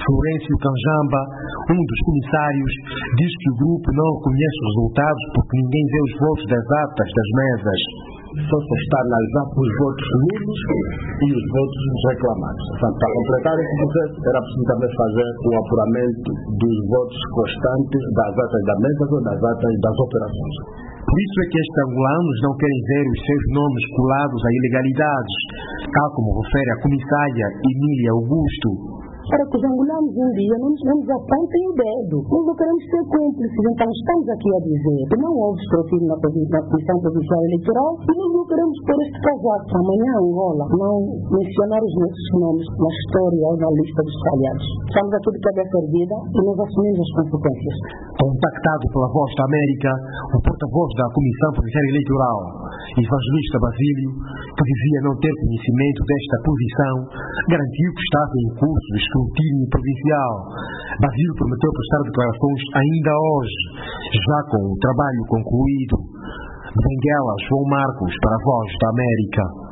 Florencio Canjamba, um dos comissários, diz que o grupo não reconhece os resultados porque ninguém vê os votos das atas das mesas. Só se está a analisar os votos nulos e os votos reclamados. Portanto, para completar esse processo, era preciso também fazer o apuramento dos votos constantes das atas da mesa ou das atas das operações. Por isso é que estes angolanos não querem ver os seus nomes colados a ilegalidades, tal como refere a comissária Emília Augusto. Para que os angolanos um dia não nos apontem o dedo. Nós não queremos ser cúmplices, então estamos aqui a dizer que não houve escrutínio na Comissão Provincial Eleitoral e nós não queremos pôr este casaco amanhã em Angola, não mencionar os nossos nomes na história ou na lista dos falhados. Estamos aqui de cabeça erguida e nós assumimos as consequências. Contactado pela Voz da América, o porta-voz da Comissão Provincial Eleitoral, Evangelista Basílio, que dizia não ter conhecimento desta posição, garantiu que estava em curso o escrutínio provincial. Basílio prometeu prestar declarações ainda hoje, já com o trabalho concluído. Benguela, João Marcos, para a Voz da América.